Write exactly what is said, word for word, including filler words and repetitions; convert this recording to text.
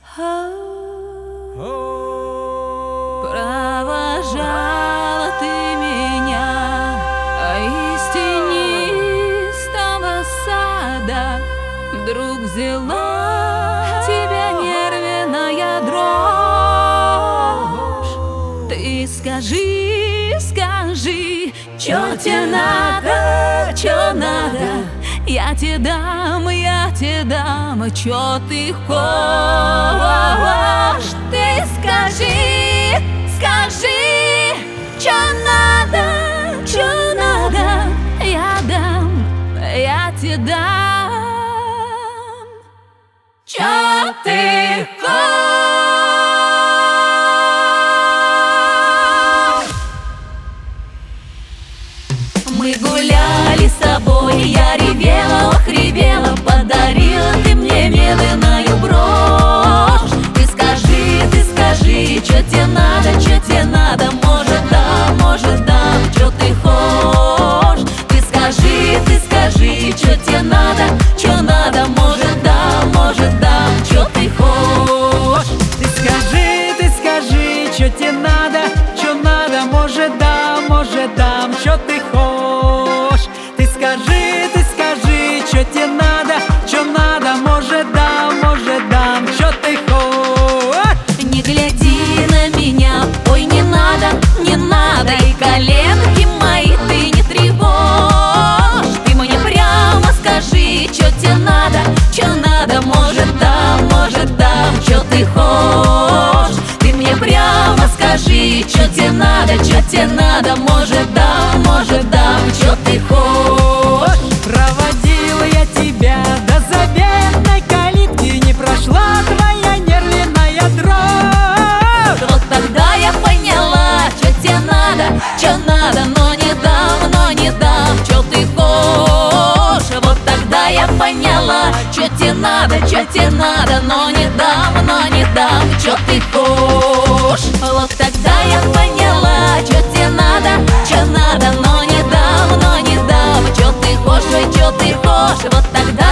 Провожала ты меня из тенистого сада, вдруг взяла тебя нервная дрожь. Ты скажи, скажи, чё тебе надо, чё надо? Я тебе дам, я тебе дам, чё ты хочешь? Ты скажи, скажи, чё надо, чё надо? Я дам, я тебе дам, чё ты хочешь? Мы гуляли с тобой, я ревела, ох, ревела, подарила ты мне медленную брошь. Ты скажи, ты скажи, чё тебе надо, чё тебе надо? Может да, может да, чё ты хочешь? Ты скажи, ты скажи, чё тебе надо, чё надо? Может да, может да, чё ты хочешь? Ты скажи, ты скажи, чё тебе надо, чё надо? Может да, может да, чё ты хочешь? Ты скажи, ты скажи, чё тебе надо, чё надо? Может да, может да, чё ты хочешь? Не гляди на меня, ой, не надо, не надо, и коленки мои ты не тревожь. Ты мне прямо скажи, чё тебе надо, чё надо? Может да, может да, чё ты хочешь? Ты мне прямо скажи, чё тебе надо, чё тебе надо? Может да, может да, чё ты хочешь? Проводила я тебя до заветной калитки, не прошла твоя нервная дрожь. Вот тогда я поняла, чё тебе надо, чё надо, но не дам, но не дам, чё ты хочешь. Вот тогда я поняла, чё тебе надо, чё тебе надо, но не дам, но не дам, чё ты хочешь. Вот тогда я поняла, чё тебе надо, чё надо, но не дам, но не дам, чё ты хочешь, ой, чё ты хочешь. Вот тогда